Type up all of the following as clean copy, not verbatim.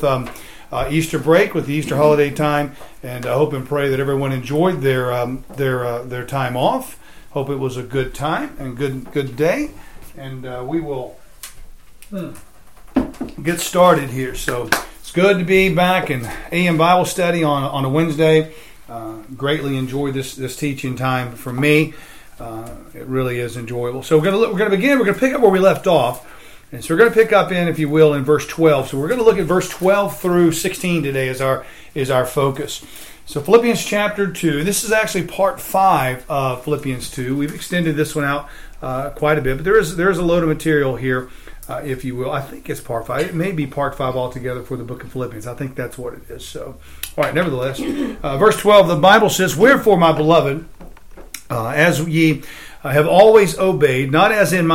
Easter break, with the Easter holiday time, and I hope and pray that everyone enjoyed their time off. Hope it was a good time and good day, and we will get started here. So it's good to be back in AM Bible study on a Wednesday. Greatly enjoy this teaching time for me. It really is enjoyable. So we're going to begin. We're going to pick up where we left off. And so we're going to pick up if you will, in verse 12. So we're going to look at verse 12 through 16 today as our focus. So Philippians chapter 2. This is actually part 5 of Philippians 2. We've extended this one out quite a bit, but there is a load of material here, if you will. I think it's part 5. It may be part 5 altogether for the book of Philippians. I think that's what it is. So, all right, nevertheless, verse 12, the Bible says, "Wherefore, my beloved, as ye have always obeyed, not as in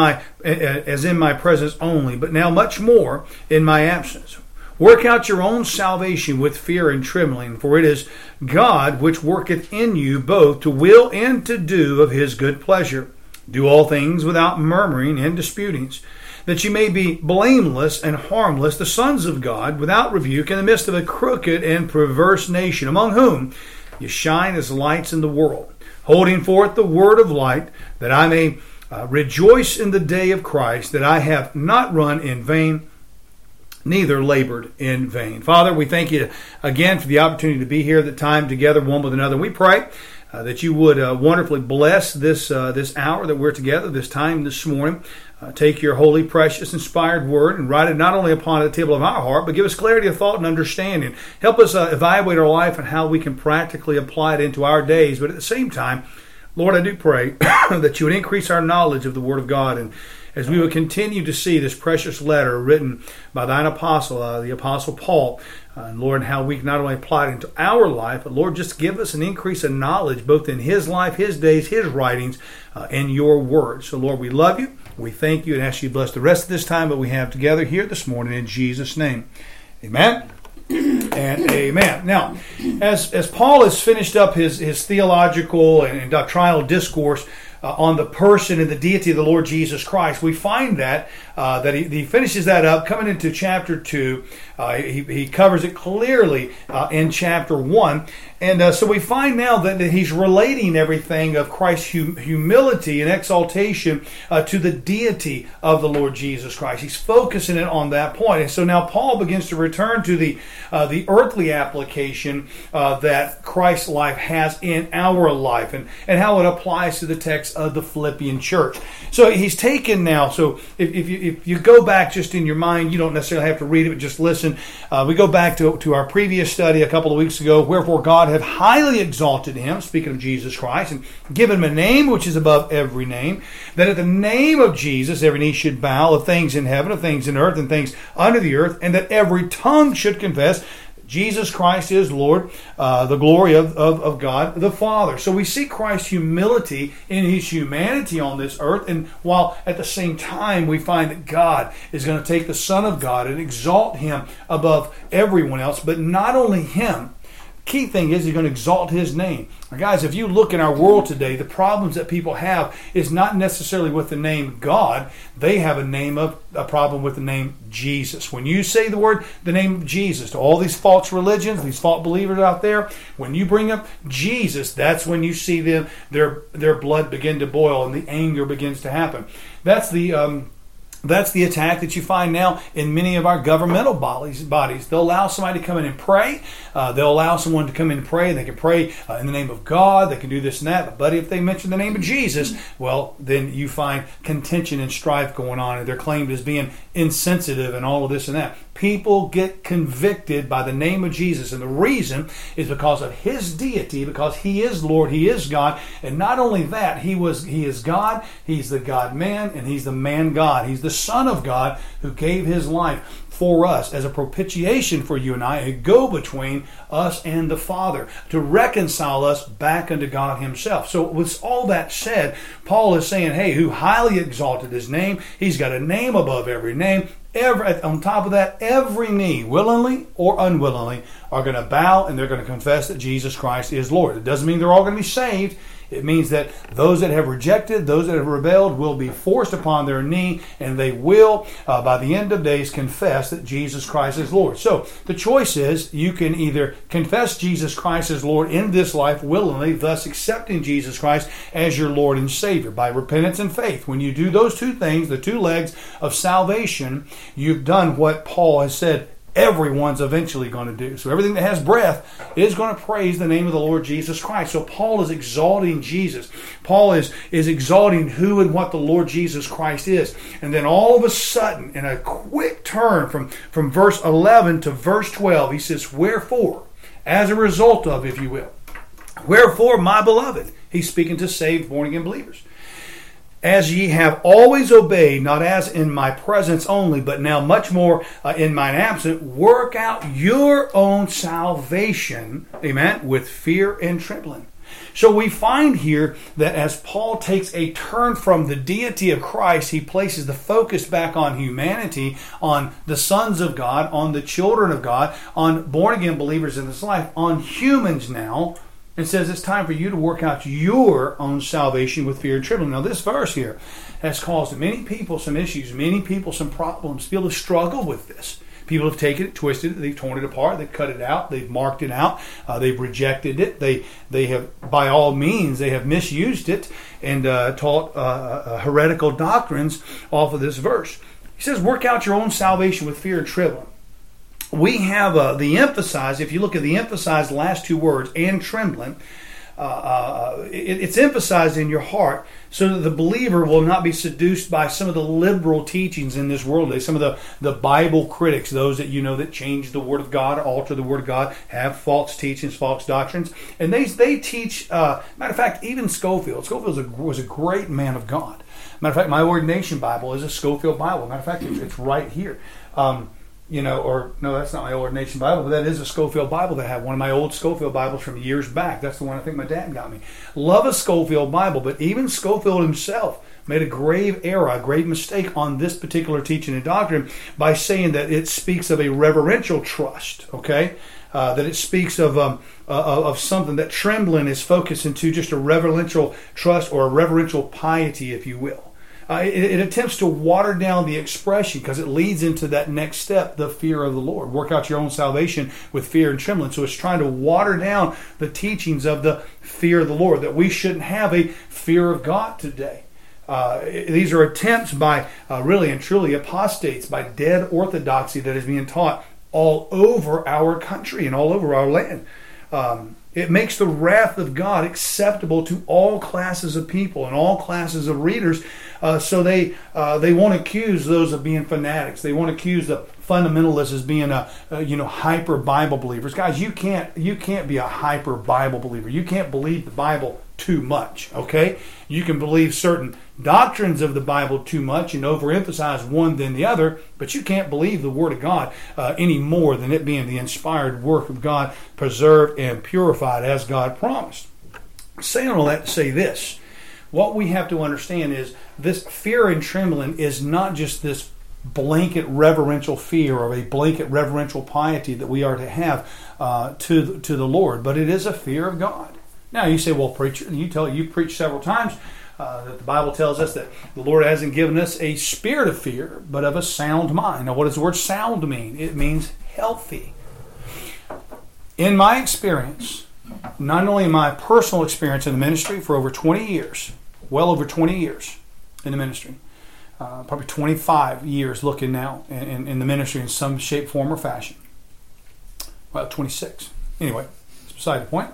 my presence only, but now much more in my absence. Work out your own salvation with fear and trembling, for it is God which worketh in you both to will and to do of his good pleasure. Do all things without murmuring and disputings, that ye may be blameless and harmless, the sons of God, without rebuke, in the midst of a crooked and perverse nation, among whom ye shine as lights in the world, holding forth the word of light, that I may rejoice in the day of Christ, that I have not run in vain, neither labored in vain." Father, we thank you again for the opportunity to be here, the time together one with another. We pray that you would wonderfully bless this hour that we're together, this time this morning. Take your holy, precious, inspired word and write it not only upon the table of our heart, but give us clarity of thought and understanding. Help us evaluate our life and how we can practically apply it into our days. But at the same time, Lord, I do pray that you would increase our knowledge of the Word of God, and as we would continue to see this precious letter written by thine apostle, the Apostle Paul, and Lord, how we can not only apply it into our life, but Lord, just give us an increase in knowledge, both in his life, his days, his writings, and your word. So Lord, we love you. We thank you and ask you to bless the rest of this time that we have together here this morning in Jesus' name. Amen and amen. Now, as Paul has finished up his theological and doctrinal discourse on the person and the deity of the Lord Jesus Christ, we find that he finishes that up coming into chapter 2. He covers it clearly in chapter 1. And so we find now that he's relating everything of Christ's humility and exaltation to the deity of the Lord Jesus Christ. He's focusing it on that point. And so now Paul begins to return to the earthly application that Christ's life has in our life, and how it applies to the text of the Philippian church. So he's taken now, so if you go back just in your mind, you don't necessarily have to read it, but just listen. We go back to our previous study a couple of weeks ago. "Wherefore God hath highly exalted him," speaking of Jesus Christ, "and given him a name which is above every name, that at the name of Jesus every knee should bow, of things in heaven, of things in earth, and things under the earth, and that every tongue should confess Jesus Christ is Lord, the glory of God the Father." So we see Christ's humility in his humanity on this earth, and while at the same time we find that God is going to take the Son of God and exalt him above everyone else, but not only him. Key thing is he's going to exalt his name. Now, guys, if you look in our world today, the problems that people have is not necessarily with the name God. They have a problem with the name Jesus. When you say the name Jesus to all these false religions, these false believers out there, when you bring up Jesus, that's when you see their blood begin to boil and the anger begins to happen. That's the attack that you find now in many of our governmental bodies. They'll allow somebody to come in and pray. They'll allow someone to come in and pray. They can pray in the name of God. They can do this and that. But, buddy, if they mention the name of Jesus, well, then you find contention and strife going on, and they're claimed as being insensitive and all of this and that. People get convicted by the name of Jesus, and the reason is because of his deity, because he is Lord, he is God, and not only that, he is God, he's the God-man, and he's the man-God. He's the Son of God who gave his life for us as a propitiation for you and I, a go-between us and the Father, to reconcile us back unto God himself. So with all that said, Paul is saying, hey, who highly exalted his name, he's got a name above every name. On top of that, every knee, willingly or unwillingly, are going to bow and they're going to confess that Jesus Christ is Lord. It doesn't mean they're all going to be saved. It means that those that have rejected, those that have rebelled, will be forced upon their knee, and they will, by the end of days, confess that Jesus Christ is Lord. So the choice is, you can either confess Jesus Christ as Lord in this life willingly, thus accepting Jesus Christ as your Lord and Savior by repentance and faith. When you do those two things, the two legs of salvation, you've done what Paul has said everyone's eventually going to do. So everything that has breath is going to praise the name of the Lord Jesus Christ. So Paul is exalting Jesus. Paul is exalting who and what the Lord Jesus Christ is. And then all of a sudden, in a quick turn from verse 11 to verse 12, he says, wherefore, as a result of, if you will, wherefore, my beloved, he's speaking to saved, born-again believers, as ye have always obeyed, not as in my presence only, but now much more in mine absence, work out your own salvation, amen, with fear and trembling. So we find here that as Paul takes a turn from the deity of Christ, he places the focus back on humanity, on the sons of God, on the children of God, on born-again believers in this life, on humans now, and says it's time for you to work out your own salvation with fear and trembling. Now this verse here has caused many people some issues, many people some problems. People have struggled with this. People have taken it, twisted it, they've torn it apart, they've cut it out, they've marked it out, they've rejected it. They have, by all means, they have misused it and taught heretical doctrines off of this verse. He says, work out your own salvation with fear and trembling. We have the emphasized, if you look at the emphasized last two words, and trembling, it's emphasized in your heart so that the believer will not be seduced by some of the liberal teachings in this world today. Some of the Bible critics, those that you know that change the Word of God, alter the Word of God, have false teachings, false doctrines. And they teach, matter of fact, even Scofield. Scofield was a great man of God. Matter of fact, my ordination Bible is a Scofield Bible. Matter of fact, it's right here. No, that's not my ordination Bible, but that is a Scofield Bible that I have. One of my old Scofield Bibles from years back. That's the one I think my dad got me. Love a Scofield Bible, but even Scofield himself made a grave error, a grave mistake on this particular teaching and doctrine by saying that it speaks of a reverential trust, okay? That it speaks of something that trembling is focused into just a reverential trust or a reverential piety, if you will. It attempts to water down the expression because it leads into that next step, the fear of the Lord. Work out your own salvation with fear and trembling. So it's trying to water down the teachings of the fear of the Lord, that we shouldn't have a fear of God today. These are attempts by really and truly apostates, by dead orthodoxy that is being taught all over our country and all over our land. It makes the wrath of God acceptable to all classes of people and all classes of readers. So they won't accuse those of being fanatics. They won't accuse the fundamentalists as being hyper Bible believers. Guys, you can't be a hyper Bible believer. You can't believe the Bible too much. Okay, you can believe certain doctrines of the Bible too much and overemphasize one than the other, but you can't believe the Word of God any more than it being the inspired work of God, preserved and purified as God promised. Saying all that to say this, what we have to understand is this fear and trembling is not just this blanket reverential fear or a blanket reverential piety that we are to have to the Lord, but it is a fear of God. Now you say, well, preacher, you preach several times that the Bible tells us that the Lord hasn't given us a spirit of fear, but of a sound mind. Now, what does the word sound mean? It means healthy. In my experience, not only in my personal experience in the ministry for over 20 years, well over 20 years in the ministry, probably 25 years looking now in the ministry in some shape, form, or fashion. Well, 26. Anyway, it's beside the point.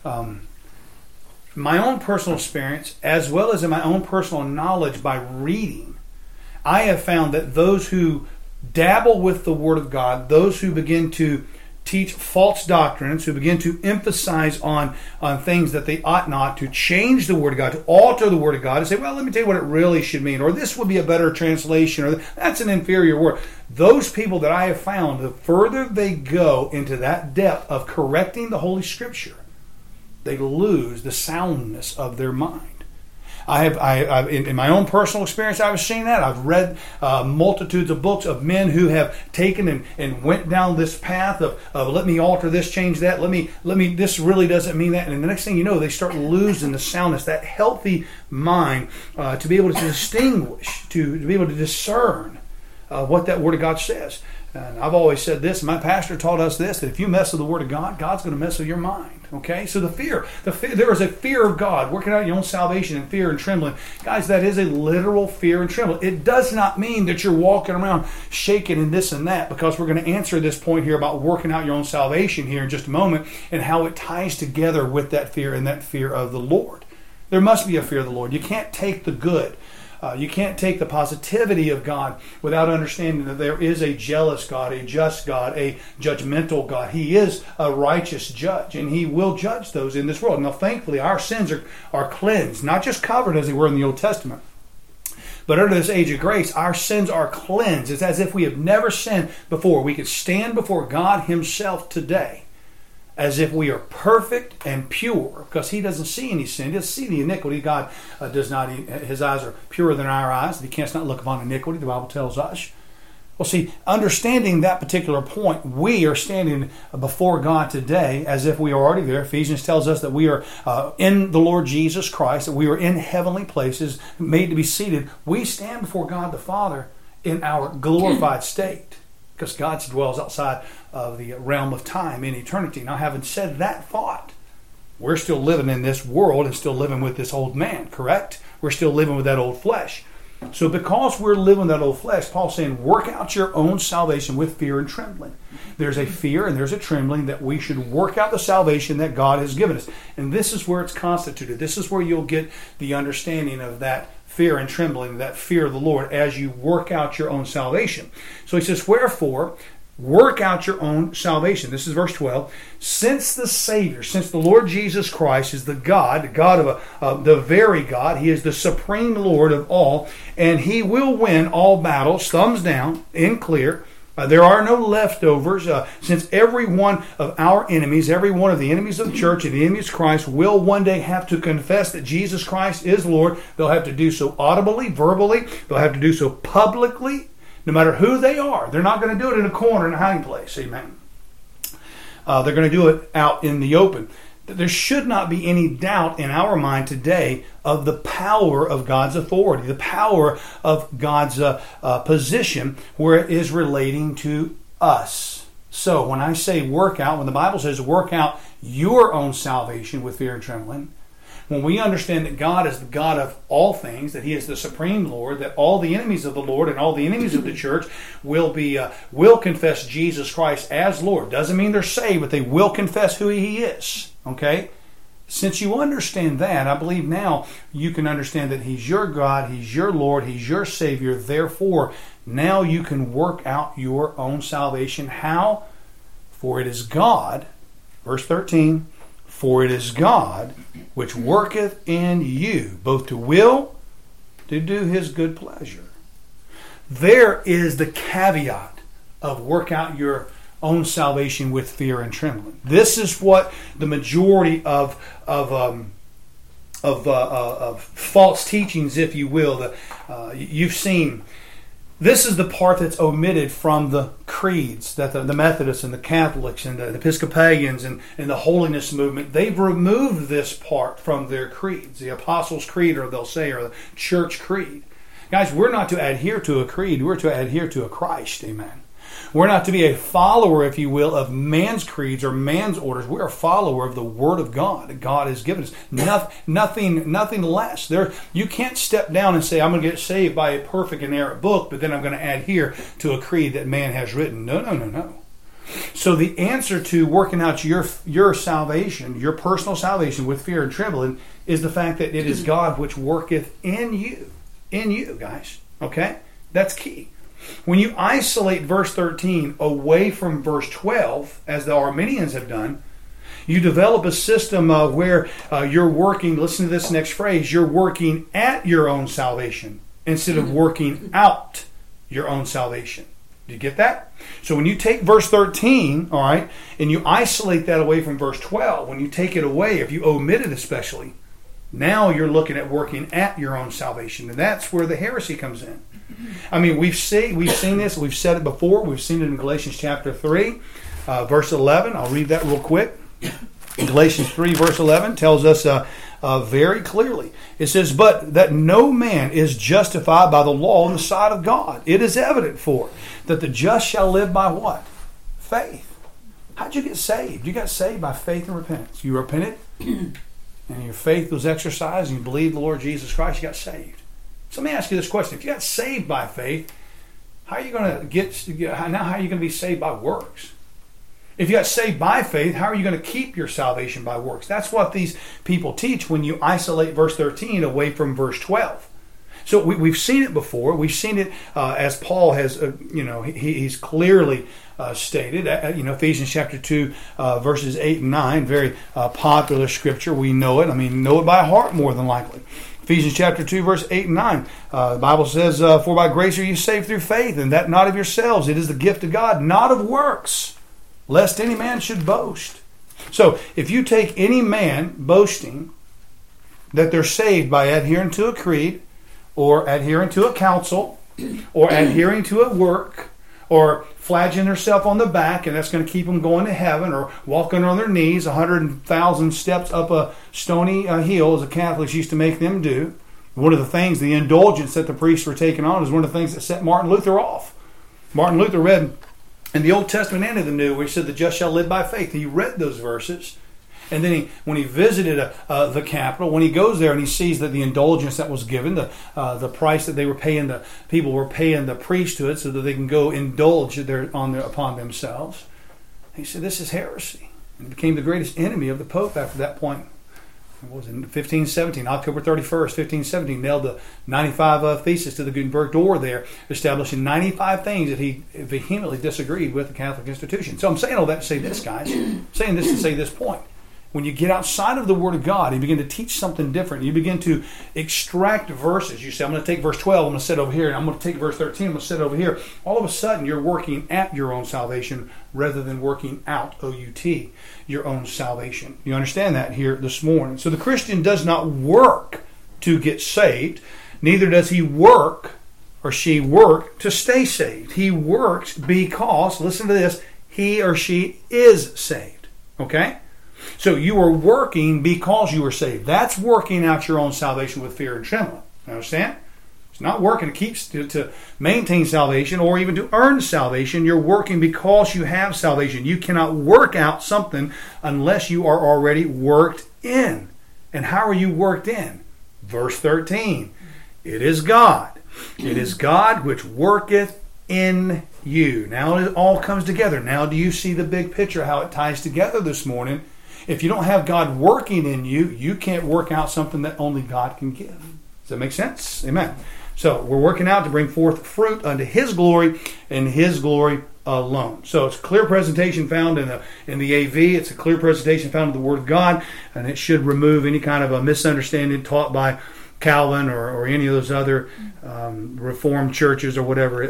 My own personal experience, as well as in my own personal knowledge by reading, I have found that those who dabble with the Word of God, those who begin to teach false doctrines, who begin to emphasize on things that they ought not, to change the Word of God, to alter the Word of God, and say, well, let me tell you what it really should mean, or this would be a better translation, or that's an inferior word. Those people that I have found, the further they go into that depth of correcting the Holy Scripture, they lose the soundness of their mind. In my own personal experience, I've seen that. I've read multitudes of books of men who have taken and went down this path of let me alter this, change that. Let me. This really doesn't mean that. And the next thing you know, they start losing the soundness, that healthy mind, to be able to distinguish, to be able to discern what that Word of God says. And I've always said this, my pastor taught us this, that if you mess with the Word of God, God's going to mess with your mind. Okay? So the fear, there is a fear of God, working out your own salvation in fear and trembling. Guys, that is a literal fear and trembling. It does not mean that you're walking around shaking and this and that, because we're going to answer this point here about working out your own salvation here in just a moment, and how it ties together with that fear and that fear of the Lord. There must be a fear of the Lord. You can't take the good. You can't take the positivity of God without understanding that there is a jealous God, a just God, a judgmental God. He is a righteous judge, and He will judge those in this world. Now, thankfully, our sins are cleansed, not just covered as they were in the Old Testament, but under this age of grace, our sins are cleansed. It's as if we have never sinned before. We could stand before God Himself today as if we are perfect and pure, because He doesn't see any sin. He doesn't see the iniquity. God does not. His eyes are purer than our eyes. He can't not look upon iniquity, the Bible tells us. Well, see, understanding that particular point, we are standing before God today as if we are already there. Ephesians tells us that we are in the Lord Jesus Christ, that we are in heavenly places, made to be seated. We stand before God the Father in our glorified state, because God dwells outside of the realm of time in eternity. Now, having said that thought, we're still living in this world and still living with this old man, correct? We're still living with that old flesh. So because we're living that old flesh, Paul's saying, work out your own salvation with fear and trembling. There's a fear and there's a trembling that we should work out the salvation that God has given us. And this is where it's constituted. This is where you'll get the understanding of that fear and trembling, that fear of the Lord, as you work out your own salvation. So he says, wherefore, work out your own salvation. This is verse 12. Since the Savior, since the Lord Jesus Christ is the God of the very God, He is the supreme Lord of all, and He will win all battles, thumbs down, in clear. There are no leftovers, since every one of our enemies, every one of the enemies of the church and the enemies of Christ will one day have to confess that Jesus Christ is Lord. They'll have to do so audibly, verbally. They'll have to do so publicly, no matter who they are. They're not going to do it in a corner, in a hiding place. Amen. They're going to do it out in the open. There should not be any doubt in our mind today of the power of God's authority, the power of God's position where it is relating to us. So when I say work out, when the Bible says work out your own salvation with fear and trembling, when we understand that God is the God of all things, that He is the supreme Lord, that all the enemies of the Lord and all the enemies of the church will confess Jesus Christ as Lord. Doesn't mean they're saved, but they will confess who He is. Okay? Since you understand that, I believe now you can understand that He's your God, He's your Lord, He's your Savior. Therefore, now you can work out your own salvation. How? For it is God, verse 13, for it is God which worketh in you, both to will, to do His good pleasure. There is the caveat of work out your own salvation with fear and trembling. This is what the majority of false teachings, if you will, you've seen. This is the part that's omitted from the creeds that the Methodists and the Catholics and the Episcopalians and the Holiness Movement, they've removed this part from their creeds. The Apostles' Creed, or they'll say, or the Church Creed. Guys, we're not to adhere to a creed. We're to adhere to a Christ. Amen. We're not to be a follower, if you will, of man's creeds or man's orders. We're a follower of the Word of God that God has given us. Nothing less. You can't step down and say, I'm going to get saved by a perfect and inerrant book, but then I'm going to adhere to a creed that man has written. No. So the answer to working out your salvation, your personal salvation with fear and trembling, is the fact that it is God which worketh in you. In you, guys. Okay? That's key. When you isolate verse 13 away from verse 12, as the Arminians have done, you develop a system where you're working, listen to this next phrase, you're working at your own salvation instead of working out your own salvation. Do you get that? So when you take verse 13, all right, and you isolate that away from verse 12, when you take it away, if you omit it especially, Now you're looking at working at your own salvation, and that's where the heresy comes in. I mean, we've seen this. We've said it before. We've seen it in Galatians chapter 3, verse 11. I'll read that real quick. Galatians 3, verse 11 tells us very clearly. It says, "But that no man is justified by the law in the sight of God. It is evident that the just shall live by" what? Faith. How'd you get saved? You got saved by faith and repentance. You repented, and your faith was exercised, and you believed the Lord Jesus Christ, you got saved. So let me ask you this question. If you got saved by faith, how are you going to be saved by works? If you got saved by faith, how are you going to keep your salvation by works? That's what these people teach when you isolate verse 13 away from verse 12. So we've seen it before. We've seen it as Paul has, he's clearly stated. Ephesians chapter 2, verses 8 and 9, very popular scripture. We know it. Know it by heart more than likely. Ephesians chapter 2, verse 8 and 9. The Bible says, "For by grace are you saved through faith, and that not of yourselves. It is the gift of God, not of works, lest any man should boast." So if you take any man boasting that they're saved by adhering to a creed, or adhering to a council, or adhering to a work, or flagellating themselves on the back, and that's going to keep them going to heaven, or walking on their knees 100,000 steps up a stony hill, as the Catholics used to make them do. One of the things, the indulgence that the priests were taking on, is one of the things that set Martin Luther off. Martin Luther read in the Old Testament and in the New, where he said, "The just shall live by faith." He read those verses. And then when he visited the capital, when he goes there and he sees that the indulgence that was given, the price that they were paying, the people were paying the priesthood so that they can go indulge upon themselves, he said, "This is heresy." And he became the greatest enemy of the Pope after that point. It was in 1517, October 31st, 1517, nailed the 95 Theses to the Gutenberg door there, establishing 95 things that he vehemently disagreed with the Catholic institution. So I'm saying all that to say this, guys. I'm saying this to say this point. When you get outside of the Word of God, you begin to teach something different. You begin to extract verses. You say, "I'm going to take verse 12, I'm going to sit over here, and I'm going to take verse 13, I'm going to sit over here." All of a sudden, you're working at your own salvation rather than working out, O-U-T, your own salvation. You understand that here this morning. So the Christian does not work to get saved. Neither does he work or she work to stay saved. He works because, listen to this, he or she is saved. Okay? So you are working because you are saved. That's working out your own salvation with fear and trembling. You understand? It's not working to maintain salvation or even to earn salvation. You're working because you have salvation. You cannot work out something unless you are already worked in. And how are you worked in? Verse 13. It is God. It is God which worketh in you. Now it all comes together. Now do you see the big picture, how it ties together this morning? If you don't have God working in you, you can't work out something that only God can give. Does that make sense? Amen. So we're working out to bring forth fruit unto His glory and His glory alone. So it's a clear presentation found in the AV. It's a clear presentation found in the Word of God, and it should remove any kind of a misunderstanding taught by Calvin or any of those other Reformed churches or whatever.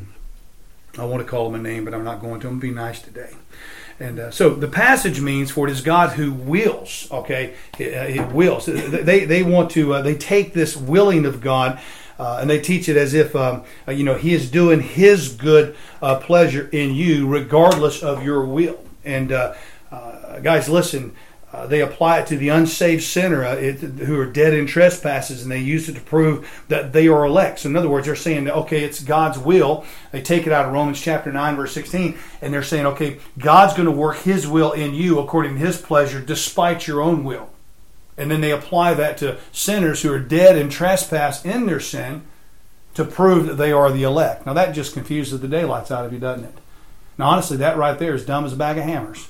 I want to call them a name, but I'm not going to. I'm going to be nice today. And so the passage means, "For it is God who wills." Okay, it wills. They want to. They take this willing of God, and they teach it as if He is doing His good pleasure in you, regardless of your will. And guys, listen. They apply it to the unsaved sinner who are dead in trespasses, and they use it to prove that they are elect. So in other words, they're saying that, okay, it's God's will. They take it out of Romans chapter 9, verse 16, and they're saying, okay, God's going to work His will in you according to His pleasure despite your own will. And then they apply that to sinners who are dead in trespass in their sin to prove that they are the elect. Now that just confuses the daylights out of you, doesn't it? Now honestly, that right there is dumb as a bag of hammers.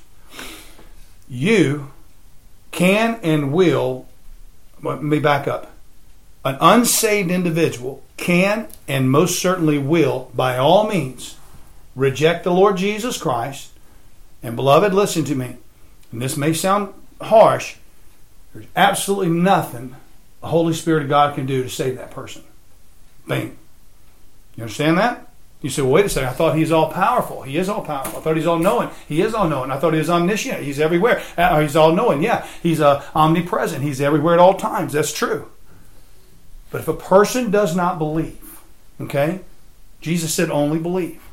You can and will, let me back up. An unsaved individual can and most certainly will, by all means, reject the Lord Jesus Christ. And beloved, listen to me. And this may sound harsh. There's absolutely nothing the Holy Spirit of God can do to save that person. Bang. You understand that? You say, well, wait a second, I thought he's all powerful. He is all powerful. I thought he's all knowing. He is all knowing. I thought he was omniscient. He's everywhere. He's all knowing. Yeah, he's omnipresent. He's everywhere at all times. That's true. But if a person does not believe, okay, Jesus said only believe.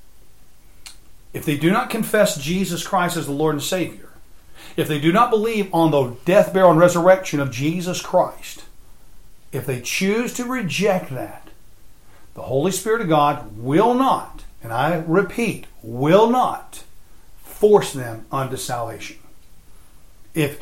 If they do not confess Jesus Christ as the Lord and Savior, if they do not believe on the death, burial, and resurrection of Jesus Christ, if they choose to reject that, the Holy Spirit of God will not, and I repeat, will not force them unto salvation. If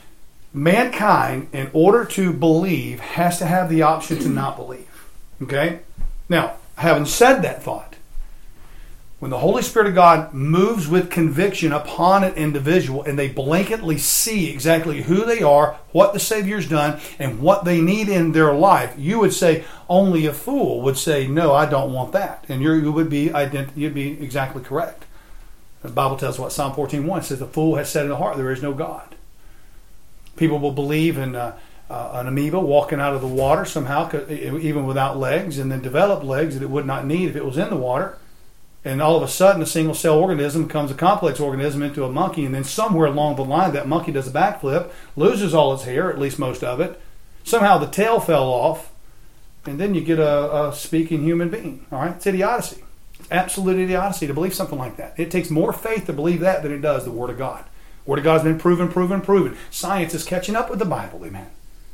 mankind, in order to believe, has to have the option to not believe. Okay? Now, having said that thought, when the Holy Spirit of God moves with conviction upon an individual and they blanketly see exactly who they are, what the Savior's done, and what they need in their life, you would say, only a fool would say, no, I don't want that. And you'd be exactly correct. The Bible tells us what Psalm 14:1 says, the fool has said in the heart, there is no God. People will believe in an amoeba walking out of the water somehow, even without legs, and then develop legs that it would not need if it was in the water. And all of a sudden, a single-cell organism becomes a complex organism into a monkey, and then somewhere along the line, that monkey does a backflip, loses all its hair, at least most of it. Somehow the tail fell off, and then you get a speaking human being. All right, it's idiocy. It's absolute idiocy to believe something like that. It takes more faith to believe that than it does the Word of God. The Word of God has been proven. Science is catching up with the Bible, amen.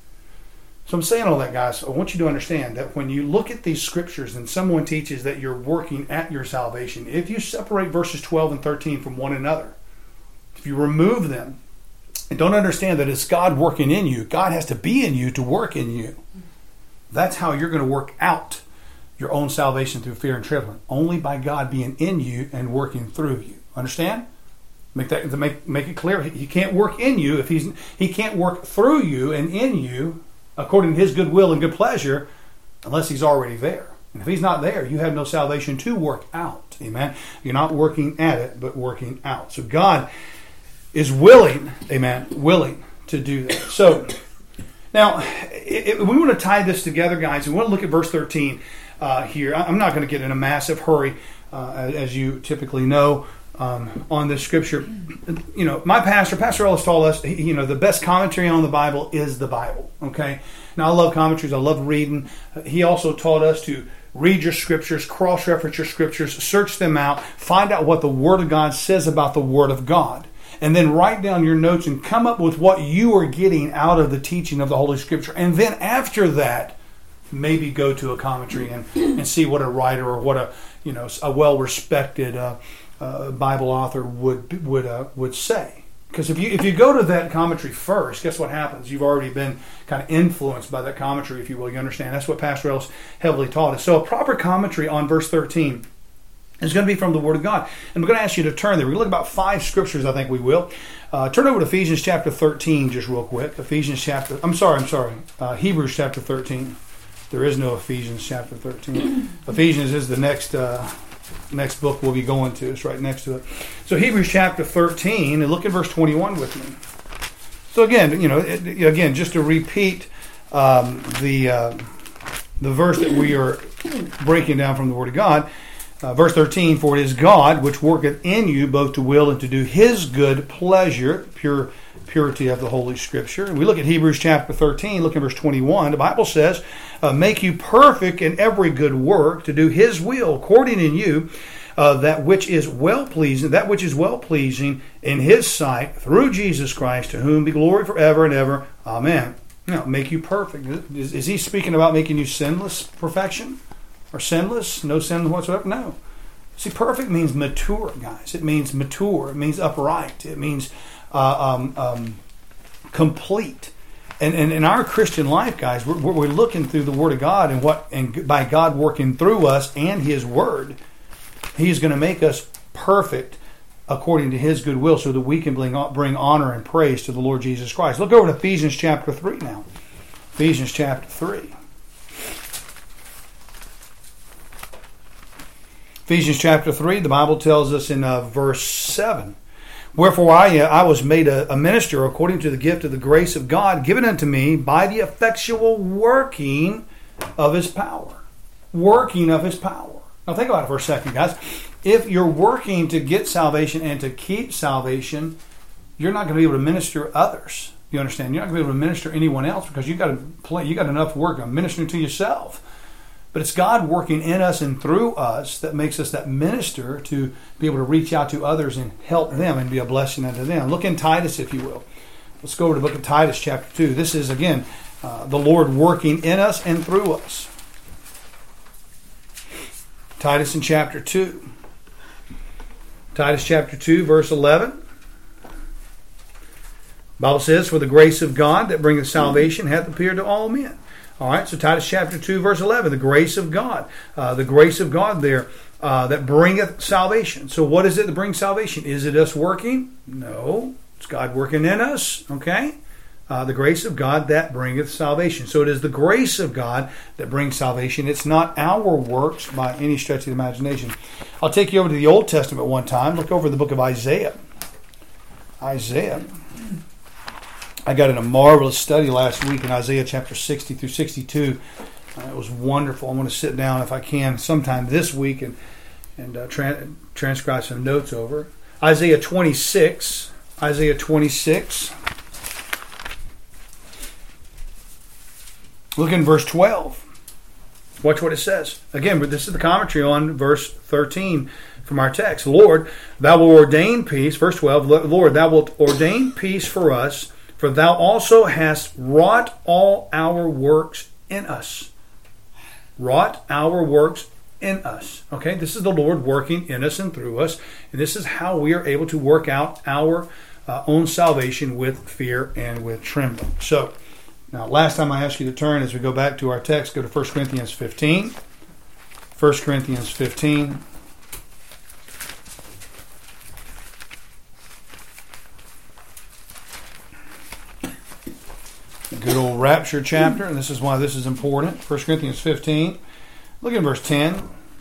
So I'm saying all that, guys. I want you to understand that when you look at these scriptures and someone teaches that you're working at your salvation, if you separate verses 12 and 13 from one another, if you remove them and don't understand that it's God working in you, God has to be in you to work in you. That's how you're going to work out your own salvation through fear and trembling. Only by God being in you and working through you. Understand? Make it clear. He can't work in you if he can't work through you and in you according to his good will and good pleasure, unless he's already there. And if he's not there, you have no salvation to work out. Amen? You're not working at it, but working out. So God is willing, amen, willing to do that. So, now, we want to tie this together, guys. We want to look at verse 13 here. I'm not going to get in a massive hurry, as you typically know, on this scripture. You know, my Pastor Ellis told us, the best commentary on the Bible is the Bible. Okay? Now, I love commentaries. I love reading. He also taught us to read your scriptures, cross-reference your scriptures, search them out, find out what the Word of God says about the Word of God, and then write down your notes and come up with what you are getting out of the teaching of the Holy Scripture. And then after that, maybe go to a commentary and see what a writer or what a well-respected Bible author would say. Because if you go to that commentary first, guess what happens? You've already been kind of influenced by that commentary, if you will. You understand? That's what Pastor Ellis heavily taught us. So a proper commentary on verse 13 is going to be from the Word of God. And we're going to ask you to turn there. We're going to look about 5 scriptures, I think we will. Turn over to Ephesians chapter 13 just real quick. Hebrews chapter 13. There is no Ephesians chapter 13. Ephesians is the next book we'll be going to. It's right next to it. So Hebrews chapter 13, and look at verse 21 with me. So again, just to repeat the verse that we are breaking down from the Word of God. Verse 13, for it is God which worketh in you both to will and to do His good pleasure, purity of the Holy Scripture. And we look at Hebrews chapter 13, look at verse 21. The Bible says, make you perfect in every good work to do His will, according in you, that which is well pleasing in His sight, through Jesus Christ, to whom be glory forever and ever. Amen. Now, make you perfect. Is He speaking about making you sinless perfection? Or sinless? No sin whatsoever? No. See, perfect means mature, guys. It means mature. It means upright. It means complete. And in our Christian life, guys, we're looking through the Word of God and by God working through us and His Word, He's going to make us perfect according to His good will so that we can bring honor and praise to the Lord Jesus Christ. Look over to Ephesians chapter 3 now. Ephesians chapter 3. Ephesians chapter 3, the Bible tells us in verse 7, wherefore I was made a minister according to the gift of the grace of God given unto me by the effectual working of His power. Working of His power. Now think about it for a second, guys. If you're working to get salvation and to keep salvation, you're not going to be able to minister others. You understand? You're not going to be able to minister anyone else because you got enough work on ministering to yourself. But it's God working in us and through us that makes us that minister to be able to reach out to others and help them and be a blessing unto them. Look in Titus, if you will. Let's go over to the book of Titus, chapter 2. This is, again, the Lord working in us and through us. Titus in chapter 2. Titus chapter 2, verse 11. The Bible says, "For the grace of God that bringeth salvation hath appeared to all men." All right, so Titus chapter 2, verse 11, the grace of God. The grace of God there that bringeth salvation. So what is it that brings salvation? Is it us working? No, it's God working in us, okay? The grace of God that bringeth salvation. So it is the grace of God that brings salvation. It's not our works by any stretch of the imagination. I'll take you over to the Old Testament one time. Look over the book of Isaiah. Isaiah. I got in a marvelous study last week in Isaiah chapter 60 through 62. It was wonderful. I'm going to sit down if I can sometime this week and transcribe some notes over. Isaiah 26. Isaiah 26. Look in verse 12. Watch what it says. Again, but this is the commentary on verse 13 from our text. "Lord, thou wilt ordain peace." Verse 12. "Lord, thou wilt ordain peace for us, for thou also hast wrought all our works in us." Wrought our works in us. Okay, this is the Lord working in us and through us. And this is how we are able to work out our own salvation with fear and with trembling. So, now, last time I asked you to turn, as we go back to our text, go to 1 Corinthians 15. 1 Corinthians 15. A good old rapture chapter, and this is why this is important. 1 Corinthians 15. Look at verse 10.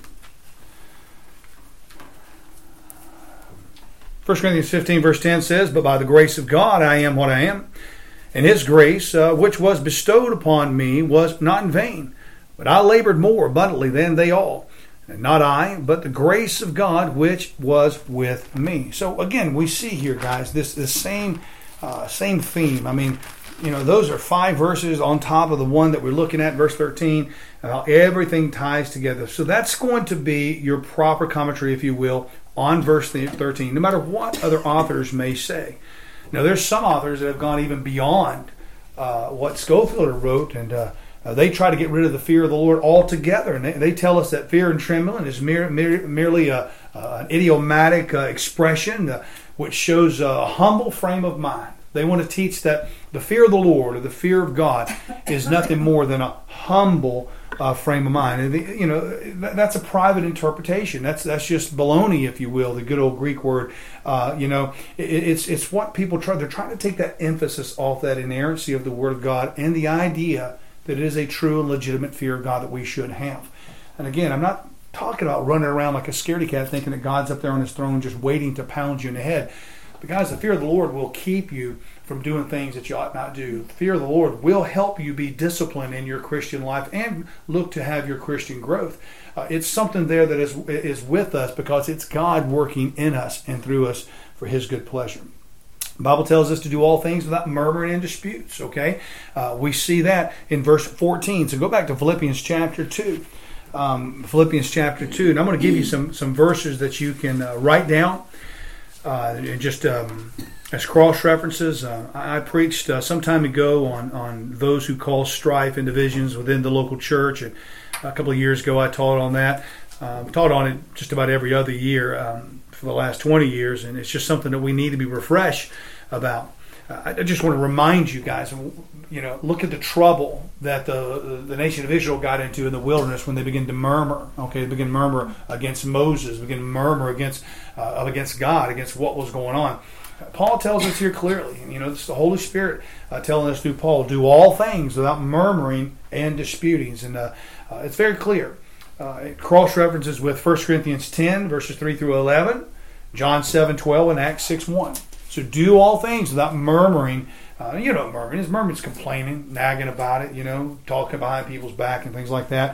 1 Corinthians 15, verse 10 says, "But by the grace of God I am what I am. And his grace, which was bestowed upon me, was not in vain. But I labored more abundantly than they all. And not I, but the grace of God, which was with me." So again, we see here, guys, this same theme. I mean, those are 5 verses on top of the one that we're looking at, verse 13, and how everything ties together. So that's going to be your proper commentary, if you will, on verse 13, no matter what other authors may say. Now, there's some authors that have gone even beyond what Scofield wrote, and they try to get rid of the fear of the Lord altogether. And they tell us that fear and trembling is merely an idiomatic expression which shows a humble frame of mind. They want to teach that the fear of the Lord or the fear of God is nothing more than a humble frame of mind. And that's a private interpretation. That's just baloney, if you will, the good old Greek word. It's what people try. They're trying to take that emphasis off that inerrancy of the Word of God and the idea that it is a true and legitimate fear of God that we should have. And again, I'm not talking about running around like a scaredy cat thinking that God's up there on his throne just waiting to pound you in the head. But guys, the fear of the Lord will keep you from doing things that you ought not do. The fear of the Lord will help you be disciplined in your Christian life and look to have your Christian growth. It's something there that is with us because it's God working in us and through us for His good pleasure. The Bible tells us to do all things without murmuring and disputes. Okay, we see that in verse 14. So go back to Philippians chapter 2. Philippians chapter 2, and I'm going to give you some verses that you can write down. As cross references. I preached some time ago on those who cause strife and divisions within the local church, and a couple of years ago I taught on that. Taught on it just about every other year for the last 20 years, and it's just something that we need to be refreshed about. I just want to remind you guys, look at the trouble that the nation of Israel got into in the wilderness when they began to murmur. Okay, they began to murmur against Moses, began to murmur against God, against what was going on. Paul tells us here clearly, it's the Holy Spirit telling us through Paul, do all things without murmuring and disputings. And it's very clear. It cross-references with 1 Corinthians 10, verses 3 through 11, John 7:12, and Acts 6:1. So do all things without murmuring. Murmuring. Murmuring is complaining, nagging about it, talking behind people's back and things like that.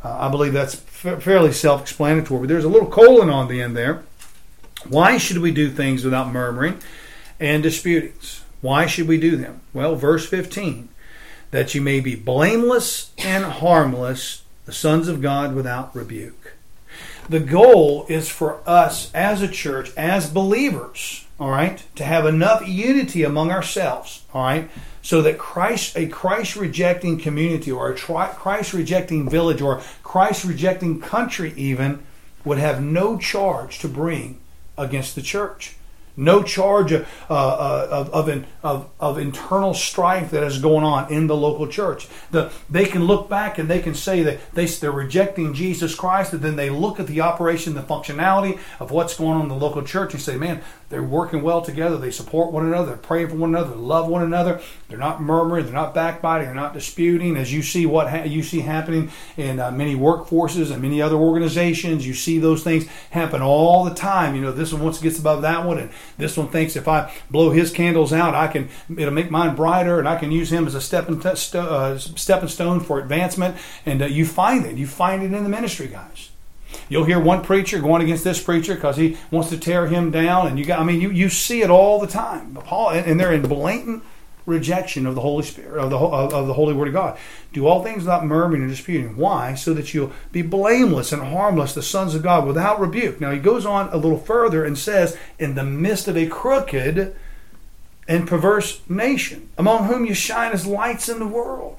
I believe that's fairly self-explanatory. But there's a little colon on the end there. Why should we do things without murmuring and disputings? Why should we do them? Well, verse 15, that you may be blameless and harmless, the sons of God without rebuke. The goal is for us as a church, as believers, all right, to have enough unity among ourselves, all right, so that a Christ-rejecting community or a Christ-rejecting village or Christ-rejecting country even would have no charge to bring against the church. No charge of internal strife that is going on in the local church. They can look back and they can say that they're rejecting Jesus Christ, and then they look at the operation, the functionality of what's going on in the local church and say, man, they're working well together. They support one another. They're praying for one another. They love one another. They're not murmuring. They're not backbiting. They're not disputing. As you see you see happening in many workforces and many other organizations, you see those things happen all the time. This one once gets above that one, and this one thinks if I blow his candles out, it'll make mine brighter, and I can use him as a stepping stone for advancement. And you find it. You find it in the ministry, guys. You'll hear one preacher going against this preacher because he wants to tear him down, and you see it all the time. Paul, and they're in blatant rejection of the Holy Spirit, of the Holy Word of God. Do all things without murmuring and disputing. Why? So that you'll be blameless and harmless, the sons of God, without rebuke. Now he goes on a little further and says, in the midst of a crooked and perverse nation, among whom you shine as lights in the world.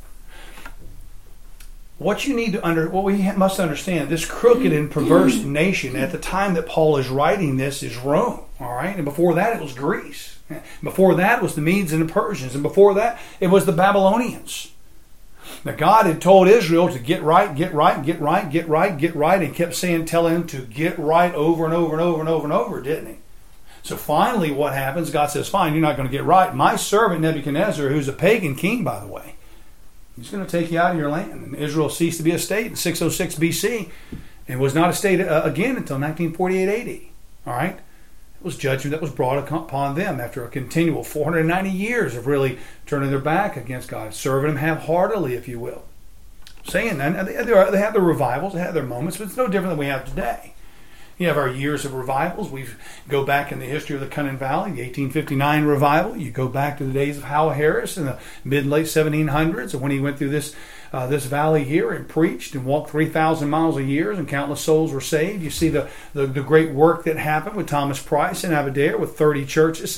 What we must understand, this crooked and perverse nation at the time that Paul is writing this is Rome, all right? And before that it was Greece. Before that was the Medes and the Persians. And before that it was the Babylonians. Now God had told Israel to get right, get right, get right, get right, get right, and kept telling him to get right over and over and over and over and over, didn't he? So finally what happens, God says, fine, you're not going to get right. My servant Nebuchadnezzar, who's a pagan king, by the way, he's going to take you out of your land. And Israel ceased to be a state in 606 BC and was not a state again until 1948 AD. All right? It was judgment that was brought upon them after a continual 490 years of really turning their back against God, serving Him half-heartedly, if you will. Saying that, they have their revivals, they have their moments, but it's no different than we have today. You have our years of revivals. We go back in the history of the Cunnin Valley, the 1859 revival. You go back to the days of Hal Harris in the mid-late 1700s, when he went through this valley here and preached and walked 3,000 miles a year, and countless souls were saved. You see the great work that happened with Thomas Price in Aberdare with 30 churches,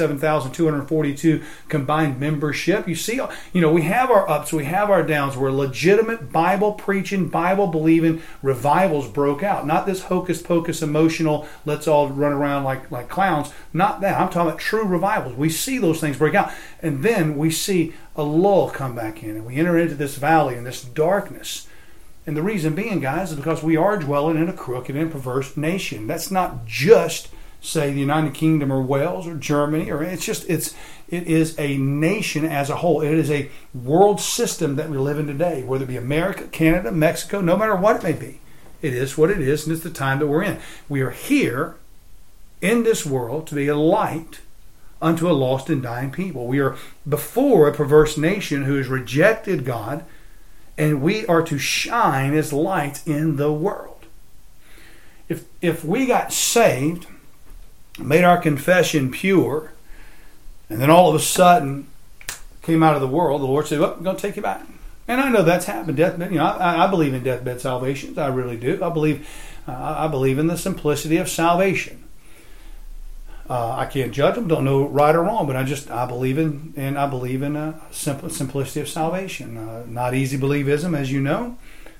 7,242 combined membership. You see, we have our ups, we have our downs, where legitimate Bible-preaching, Bible-believing revivals broke out. Not this hocus-pocus emotional, let's all run around like clowns. Not that. I'm talking about true revivals. We see those things break out. And then we see a lull come back in, and we enter into this valley and this darkness. And the reason being, guys, is because we are dwelling in a crooked and perverse nation. That's not just, say, the United Kingdom or Wales or Germany, or it is a nation as a whole. It is a world system that we live in today, whether it be America, Canada, Mexico, no matter what it may be. It is what it is, and it's the time that we're in. We are here in this world to be a light unto a lost and dying people. We are before a perverse nation who has rejected God, and we are to shine as lights in the world. If we got saved, made our confession pure, and then all of a sudden came out of the world, the Lord said, well, I'm going to take you back. And I know that's happened. I believe in deathbed salvations. I really do. I believe in the simplicity of salvation. I can't judge them, don't know right or wrong, but I believe in simplicity of salvation. Not easy believism, as you know.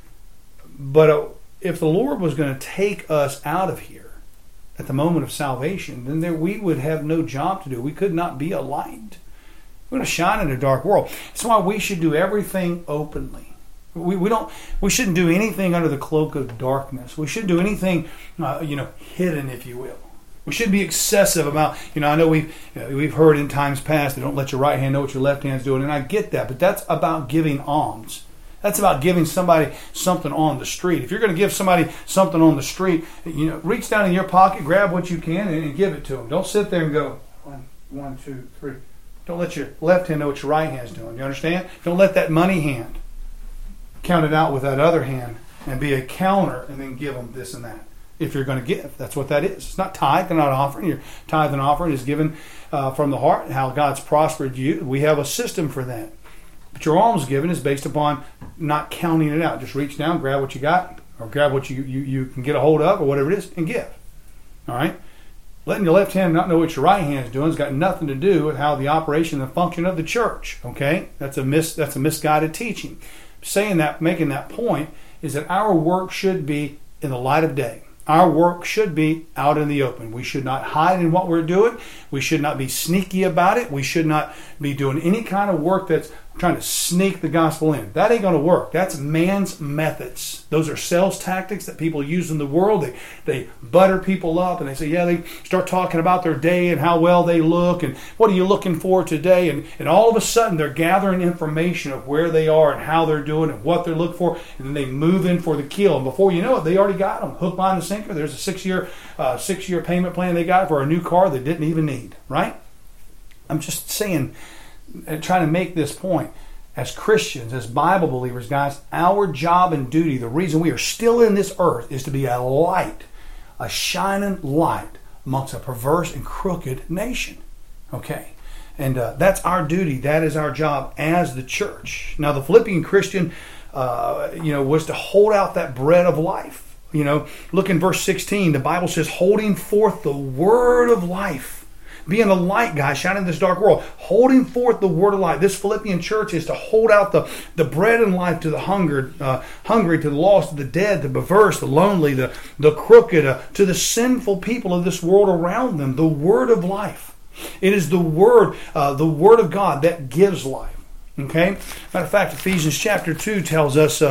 But if the Lord was going to take us out of here at the moment of salvation, then we would have no job to do. We could not be a light. We're going to shine in a dark world. That's why we should do everything openly. We shouldn't do anything under the cloak of darkness. We shouldn't do anything, hidden, if you will. We shouldn't be excessive about, I know we've heard in times past that don't let your right hand know what your left hand's doing, and I get that, but that's about giving alms. That's about giving somebody something on the street. If you're going to give somebody something on the street, reach down in your pocket, grab what you can, and give it to them. Don't sit there and go, 1, 2, 3. Don't let your left hand know what your right hand's doing. You understand? Don't let that money hand count it out with that other hand and be a counter and then give them this and that. If you're going to give, that's what that is. It's not tithe and not offering. Your tithe and offering is given from the heart, how God's prospered you. We have a system for that. But your alms giving is based upon not counting it out. Just reach down, grab what you got, or grab what you can get a hold of, or whatever it is, and give. All right? Letting your left hand not know what your right hand is doing has got nothing to do with how the operation and function of the church. Okay? That's a misguided teaching. Saying that, making that point, is that our work should be in the light of day. Our work should be out in the open. We should not hide in what we're doing. We should not be sneaky about it. We should not be doing any kind of work that's trying to sneak the gospel in. That ain't going to work. That's man's methods. Those are sales tactics that people use in the world. They butter people up and they say, yeah, they start talking about their day and how well they look and what are you looking for today? And all of a sudden they're gathering information of where they are and how they're doing and what they're looking for. And then they move in for the kill. And before you know it, they already got them. Hook, line, and sinker. There's a six-year payment plan they got for a new car they didn't even need. Right? I'm just saying, trying to make this point. As Christians, as Bible believers, guys, our job and duty, the reason we are still in this earth, is to be a light, a shining light amongst a perverse and crooked nation. Okay? And that's our duty. That is our job as the church. Now, the Philippian Christian, was to hold out that bread of life. Look in verse 16. The Bible says, holding forth the word of life. Being a light, guys, shining in this dark world. Holding forth the word of life. This Philippian church is to hold out the bread and life to the hungry, to the lost, to the dead, the perverse, the lonely, the crooked, to the sinful people of this world around them. The word of life. It is the word of God that gives life. Okay? Matter of fact, Ephesians chapter 2 tells us,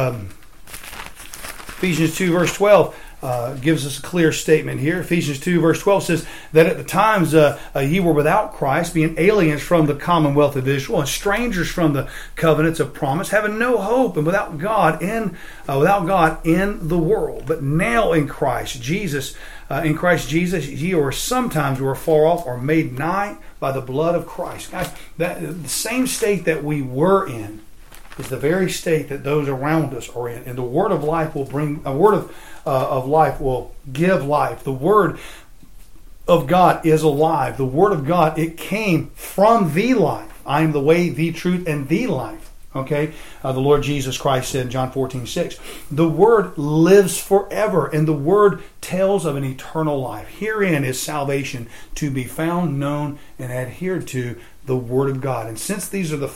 Ephesians 2 verse 12, gives us a clear statement here. Ephesians 2 verse 12 says that at the times ye were without Christ, being aliens from the commonwealth of Israel and strangers from the covenants of promise, having no hope and without God in the world. But now in Christ Jesus, ye were sometimes were far off or made nigh by the blood of Christ. Guys, the same state that we were in is the very state that those around us are in. And the word of life will bring a word of life will give life. The word of God is alive. The word of God, it came from the life. I am the way, the truth, and the life. Okay? The Lord Jesus Christ said in John 14:6. The word lives forever, and the word tells of an eternal life. Herein is salvation to be found, known, and adhered to, the Word of God. And since these are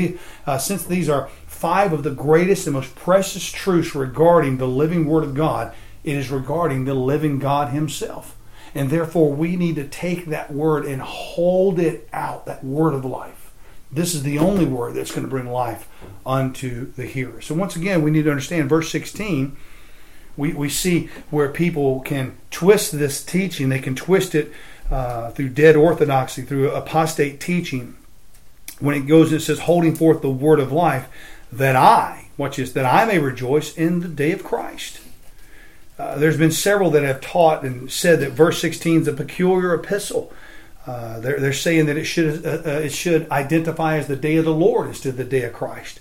five of the greatest and most precious truths regarding the living Word of God, it is regarding the living God Himself. And therefore we need to take that Word and hold it out, that Word of life. This is the only Word that's going to bring life unto the hearer. So once again, we need to understand verse 16. We see where people can twist this teaching. They can twist it through dead orthodoxy, through apostate teaching. When it goes, it says, holding forth the word of life, that I may rejoice in the day of Christ. There's been several that have taught and said that verse 16 is a peculiar epistle. They're saying that it should identify as the day of the Lord instead of the day of Christ.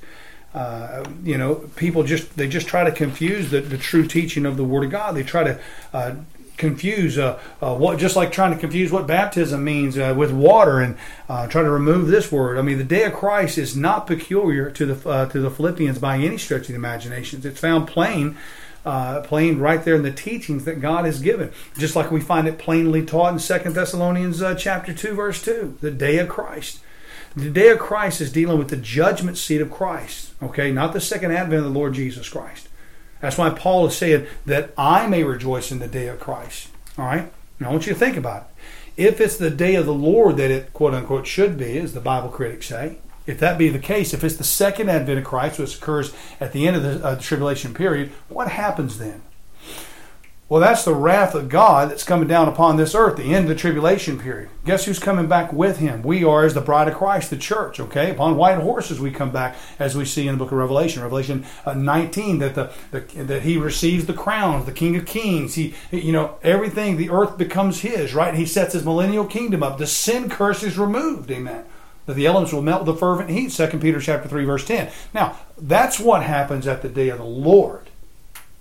People just try to confuse the true teaching of the Word of God. They try to confuse just like trying to confuse what baptism means with water and try to remove this word. I mean, the day of Christ is not peculiar to the Philippians by any stretch of the imagination. It's found plain right there in the teachings that God has given, just like we find it plainly taught in 2 Thessalonians chapter 2 verse 2. The day of Christ. The day of Christ is dealing with the judgment seat of Christ. Okay, not the second advent of the Lord Jesus Christ. That's why Paul is saying that I may rejoice in the day of Christ. All right? Now I want you to think about it. If it's the day of the Lord that it, quote unquote, should be, as the Bible critics say, if that be the case, if it's the second advent of Christ, which occurs at the end of the tribulation period, what happens then? Well, that's the wrath of God that's coming down upon this earth, the end of the tribulation period. Guess who's coming back with Him? We are as the bride of Christ, the church, okay? Upon white horses we come back, as we see in the book of Revelation. Revelation 19, that He receives the crowns, the King of Kings. Everything, the earth becomes His, right? He sets His millennial kingdom up. The sin curse is removed, amen. That the elements will melt with the fervent heat, 2 Peter chapter 3, verse 10. Now, that's what happens at the day of the Lord.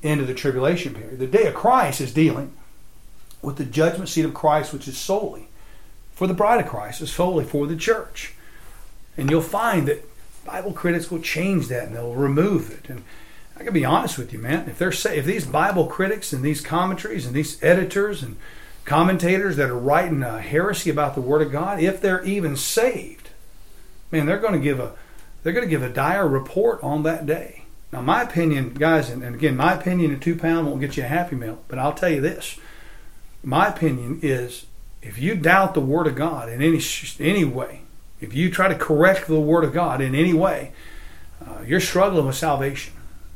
into the tribulation period. The day of Christ is dealing with the judgment seat of Christ, which is solely for the bride of Christ, is solely for the church. And you'll find that Bible critics will change that and they'll remove it. And I can be honest with you, man. If these Bible critics and these commentaries and these editors and commentators that are writing heresy about the Word of God, if they're even saved, man, they're going to give a dire report on that day. Now, my opinion, guys, and again, my opinion in £2 won't get you a Happy Meal, but I'll tell you this. My opinion is, if you doubt the Word of God in any way, if you try to correct the Word of God in any way, you're struggling with salvation.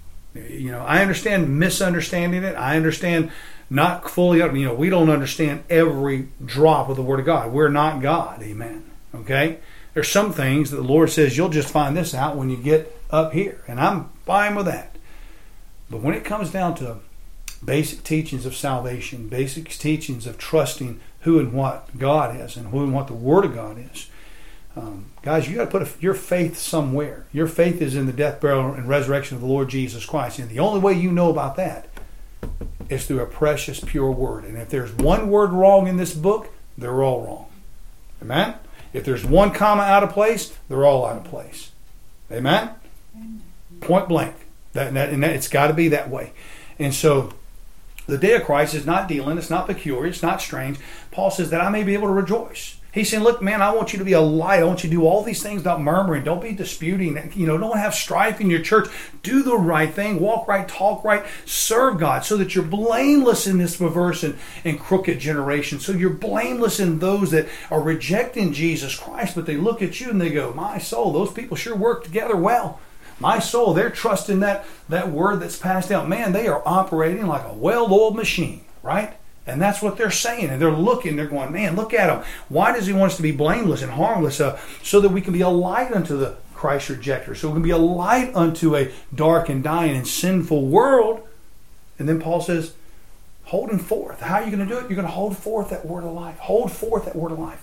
I understand misunderstanding it. I understand not fully, we don't understand every drop of the Word of God. We're not God, amen. Okay? There's some things that the Lord says you'll just find this out when you get up here, and I'm fine with that. But when it comes down to basic teachings of salvation, basic teachings of trusting who and what God is and who and what the Word of God is, guys, you got to put your faith somewhere. Your faith is in the death, burial, and resurrection of the Lord Jesus Christ. And the only way you know about that is through a precious, pure Word. And if there's one word wrong in this book, they're all wrong. Amen? If there's one comma out of place, they're all out of place. Amen? Point blank. It's got to be that way. And so, the day of Christ is not dealing, it's not peculiar, it's not strange. Paul says that I may be able to rejoice. He's saying, look, man, I want you to be a light. I want you to do all these things without murmuring. Don't be disputing. Don't have strife in your church. Do the right thing. Walk right, talk right, serve God so that you're blameless in this perverse and crooked generation. So you're blameless in those that are rejecting Jesus Christ, but they look at you and they go, my soul, those people sure work together well. My soul, they're trusting that word that's passed out. Man, they are operating like a well-oiled machine, right? And that's what they're saying. And they're looking, they're going, man, look at him. Why does he want us to be blameless and harmless? So that we can be a light unto the Christ rejector. So we can be a light unto a dark and dying and sinful world. And then Paul says, holding forth. How are you going to do it? You're going to hold forth that word of life. Hold forth that word of life.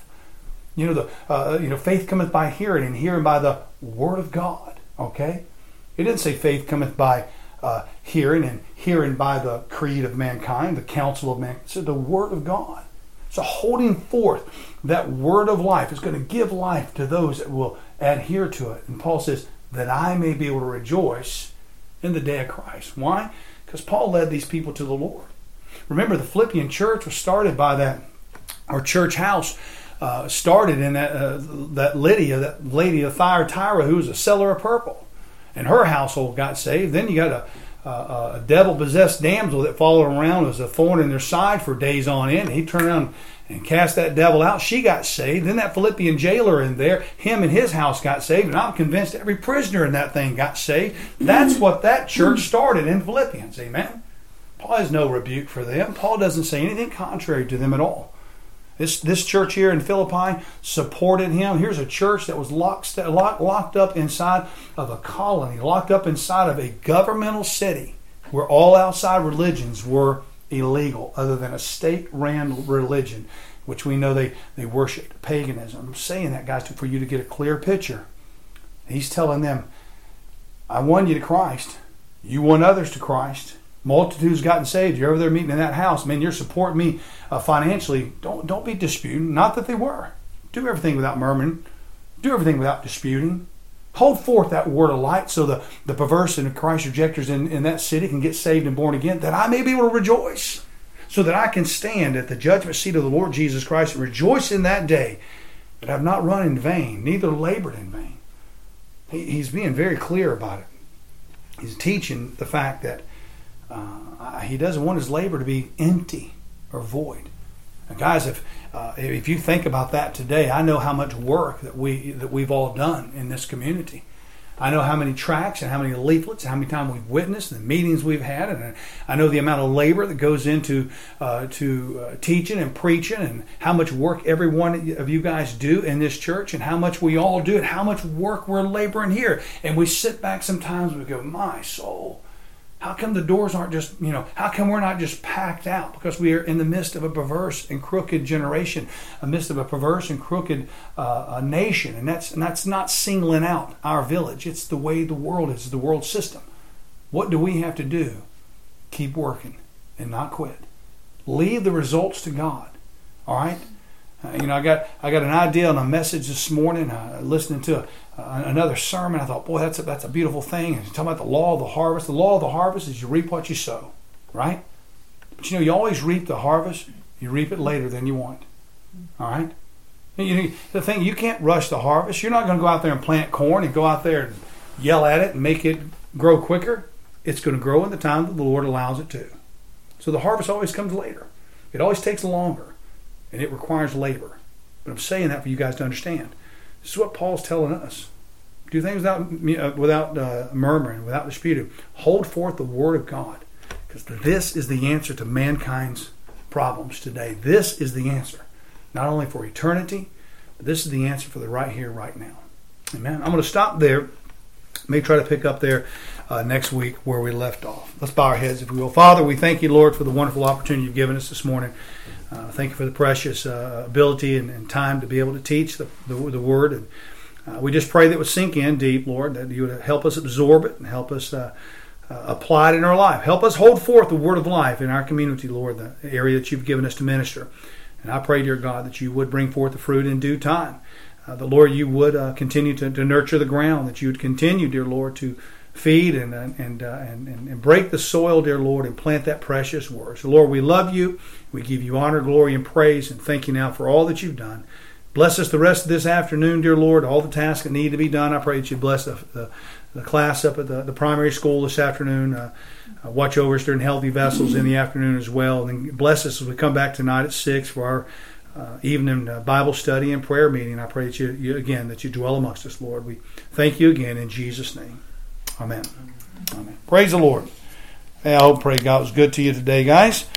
Faith cometh by hearing, and hearing by the word of God. Okay? It didn't say faith cometh by hearing, and hearing by the creed of mankind, the counsel of man. It said the word of God. So holding forth that word of life is going to give life to those that will adhere to it. And Paul says that I may be able to rejoice in the day of Christ. Why? Because Paul led these people to the Lord. Remember, the Philippian church was started by our church house started in that Lydia, that lady of Thyatira, who was a seller of purple. And her household got saved. Then you got a devil-possessed damsel that followed around as a thorn in their side for days on end. He turned around and cast that devil out. She got saved. Then that Philippian jailer in there, him and his house got saved. And I'm convinced every prisoner in that thing got saved. That's what that church started in Philippians. Amen? Paul has no rebuke for them. Paul doesn't say anything contrary to them at all. This church here in Philippi supported him. Here's a church that was locked up inside of a colony, locked up inside of a governmental city where all outside religions were illegal other than a state-ran religion, which we know they worshiped, paganism. I'm saying that, guys, for you to get a clear picture. He's telling them, I won you to Christ. You won others to Christ. Multitudes gotten saved. You're over there meeting in that house. Man, you're supporting me financially. Don't be disputing. Not that they were. Do everything without murmuring. Do everything without disputing. Hold forth that word of light so the perverse and the Christ rejectors in that city can get saved and born again, that I may be able to rejoice, so that I can stand at the judgment seat of the Lord Jesus Christ and rejoice in that day that I have not run in vain, neither labored in vain. He's being very clear about it. He's teaching the fact that he doesn't want his labor to be empty or void. Now, guys, if you think about that today, I know how much work that we've all done in this community. I know how many tracts and how many leaflets, how many times we've witnessed, the meetings we've had, and I know the amount of labor that goes into teaching and preaching, and how much work every one of you guys do in this church, and how much we all do, and how much work we're laboring here. And we sit back sometimes and we go, my soul, how come the doors aren't just, how come we're not just packed out? Because we are in the midst of a perverse and crooked generation, in the midst of a perverse and crooked nation. And that's not singling out our village. It's the way the world is, the world system. What do we have to do Keep working and not quit. Leave the results to God. All right? I got an idea on a message this morning. Listening to another sermon, I thought, boy, that's a beautiful thing. And talking about the law of the harvest. The law of the harvest is you reap what you sow, right? But you always reap the harvest. You reap it later than you want. All right? The thing, you can't rush the harvest. You're not going to go out there and plant corn and go out there and yell at it and make it grow quicker. It's going to grow in the time that the Lord allows it to. So the harvest always comes later. It always takes longer. And it requires labor. But I'm saying that for you guys to understand. This is what Paul's telling us. Do things without murmuring, without disputing. Hold forth the word of God. Because this is the answer to mankind's problems today. This is the answer. Not only for eternity, but this is the answer for the right here, right now. Amen. I'm going to stop there. May try to pick up there next week where we left off. Let's bow our heads if we will. Father, we thank you, Lord, for the wonderful opportunity you've given us this morning. Thank you for the precious ability and time to be able to teach the Word. And we just pray that it would sink in deep, Lord, that you would help us absorb it and help us apply it in our life. Help us hold forth the word of life in our community, Lord, the area that you've given us to minister. And I pray, dear God, that you would bring forth the fruit in due time. The Lord, you would continue to nurture the ground, that you would continue, dear Lord, to feed and break the soil, dear Lord, and plant that precious word. So, Lord, we love you. We give you honor, glory, and praise, and thank you now for all that you've done. Bless us the rest of this afternoon, dear Lord, all the tasks that need to be done. I pray that you bless the class up at the primary school this afternoon. Watch over us during Healthy Vessels in the afternoon as well. And bless us as we come back tonight at 6 for our evening Bible study and prayer meeting. I pray that you dwell amongst us, Lord. We thank you again in Jesus' name. Amen. Amen. Praise the Lord. Hey, I hope, pray God was good to you today, guys.